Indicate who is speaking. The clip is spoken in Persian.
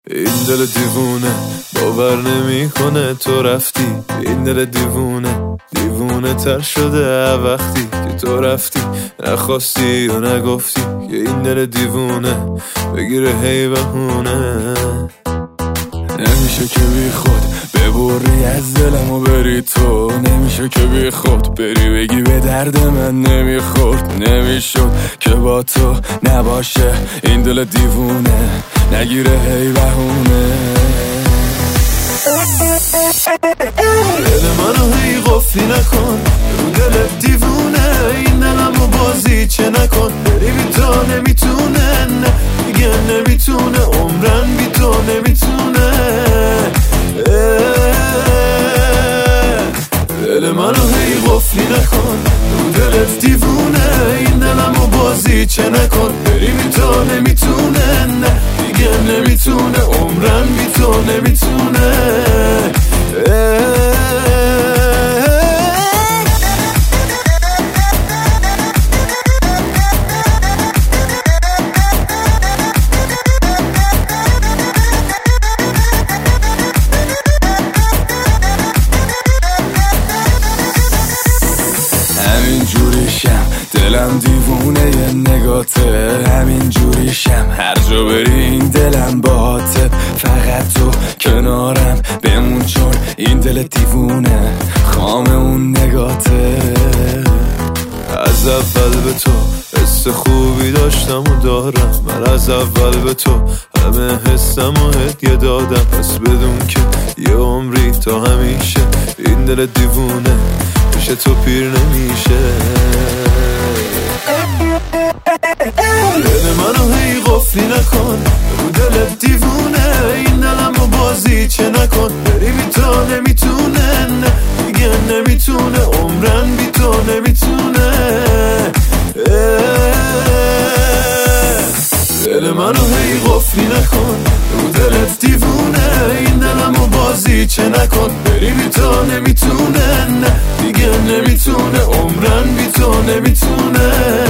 Speaker 1: این دل دیوونه باور نمیکنه تو رفتی. این دل دیوونه تر شده وقتی که تو رفتی. نخواستی و نگفتی که این دل دیوونه بگیره هی بهونه. نمیشه که بی خود ببری از دلم و بری تو. نمیشه که بی خود بری بگی به درد من نمیخورد. نمیشد که با تو نباشه این دل دیوونه نگیره هی بهونه. دل منو هی قفلی نکن رو دل دیوونه. این دلمو بازی چه نکن بری بی تو نمیتونه. نه دیگه نمیتونه عمرن بی تو نمیتونه. دل منو هی قفلی نکن رو دلت دیوونه. این دلمو بازی چه نکن بری بی تو نمیتونه. نه دیگه نمیتونه عمرن بی تو نمیتونه. همین جوریشم دلم دیوونه یه نگاته. همین جوریشم هر جا بری این دلم باهاته. فقط تو کنارم بمون چون این دل دیوونه خام اون نگاته. از اول به تو حس خوبی داشتم و دارم. من از اول به تو همه حسم و هدیه دادم. پس بدون که یه عمری تا همیشه این دل دیوونه میشه تو پیر نمیشه. دل منو هی قفلی نکن رو دل دیوونه. این دلمو بازی چه نکن بری بی تو نمیتونه. نه دیگه نمیتونه عمرن بی تو نمیتونه. دل منو هی قفلی نکن رو دلت دیوونه. این دلمو بازی چه نکن بری بی تو نمیتونه. نه دیگه نمیتونه عمرن بی تو نمیتونه.